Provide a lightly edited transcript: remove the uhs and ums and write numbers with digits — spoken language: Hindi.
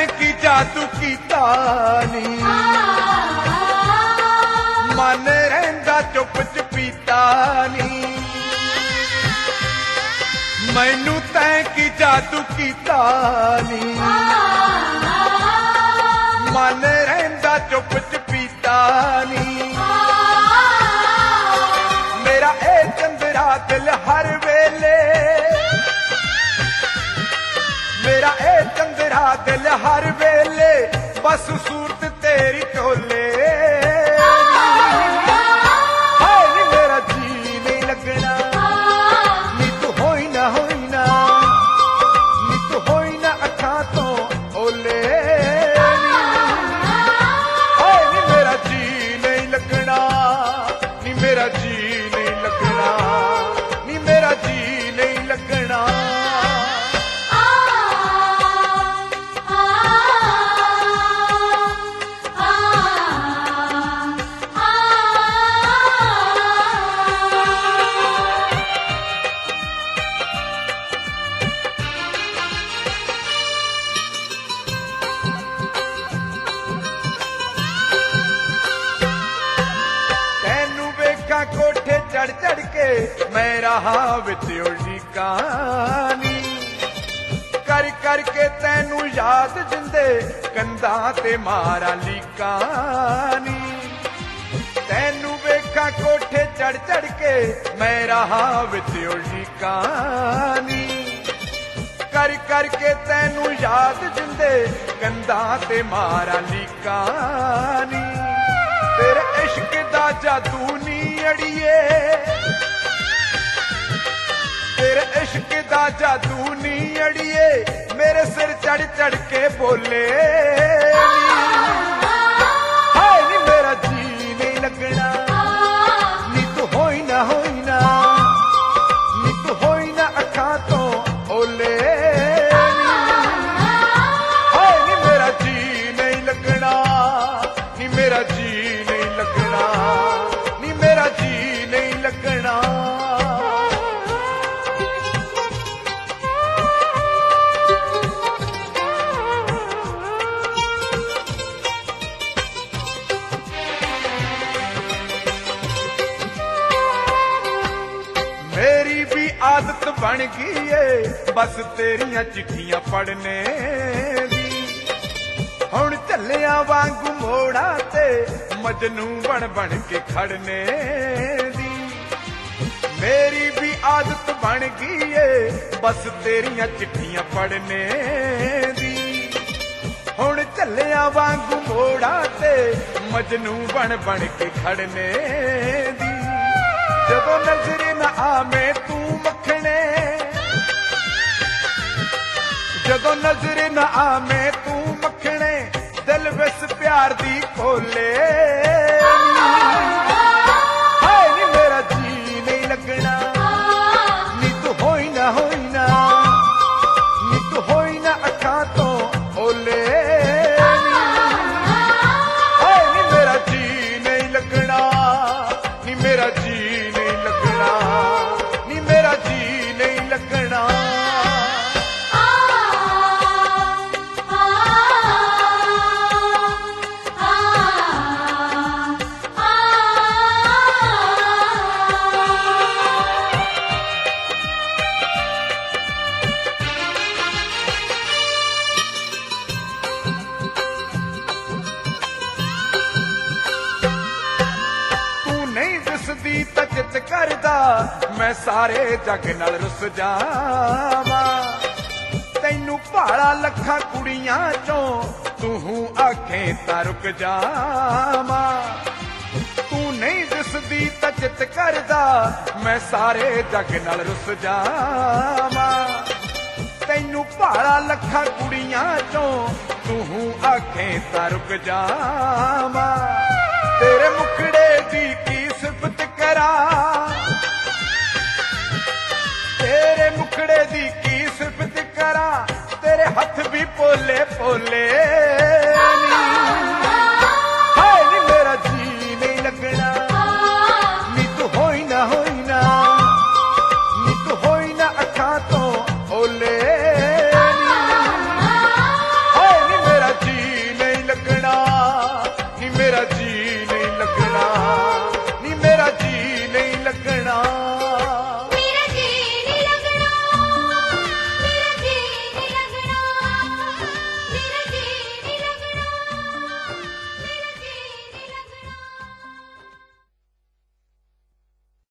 की जादू कीता नी मन रहिंदा चुप चपीता नी मैनू तैं की जादू कीता नी मन रहिंदा चुप चपीता नी मेरा ए चंदरा दिल हर वेले मेरा ए चंदरा दिल हर वेले बस सूरत तेरी टोले हाय मेरा जी नहीं लगना नी तू होई ना नी तू होई ना अखा तो ओले हाय नी मेरा जी नहीं लगना नी मेरा जी नहीं लगना नी मेरा जी नहीं लगना कोठे चढ़ चढ़ के मैं रहा विच उलझी कहानी कर कर के तैनू याद जिंदे कंधा ते मारा ली कहानी तैनू वेखा कोठे चढ़ चढ़ के मैं रहा विच उलझी कहानी कर कर के तैनू याद जिंदे कंधा ते मारा ली कहानी तेरे इश्क दा जादू नी अड़िए तेरे इश्क दा जादू नी अड़िए मेरे सिर चढ़ चढ़ के बोले हाय नी मेरा जी नहीं लगना नी तू होई ना नी तू होई ना अखा तो ओले हाय नी मेरा जी नहीं लगना नी मेरा जी नहीं लगना नी मेरा जी नहीं लगना मेरी भी आदत बन गई है बस तेरिया चिट्ठियां पढ़ने दी हुण झल्लिया वांगू मोड़ा ते मजनू बन बन के खड़ने दी मेरी भी आदत बन गई है बस तेरिया चिट्ठियां पढ़ने दी हुण झल्लिया वांगू मोड़ा ते मजनू बन बन के खड़ने दी जदों नजर न आवे तू मखने जदों नजर न आवे तू मखने दिल विच प्यार दी खोले हाय नी मेरा जी नहीं लगना नी तू होई ना नी तू होई ना अखा तो ओले हाय नी मेरा जी नहीं लगना नी मेरा जी नहीं लगना नी मेरा जी नहीं लगना तकत करदा मैं सारे जग नाल रुस जावा तैनू भाड़ा लखा कुड़ियां चों तू आखे तां रुक जावा तू नहीं दिसदी तकत करदा मैं सारे जग नाल रुस जावा तैनू भाड़ा लखा कुड़ियां चों तू आखे तां रुक जावा तेरे मुखड़े दी की सिफत करा तेरे मुखड़े दी की सिफत करा तेरे हथ भी पोले पोले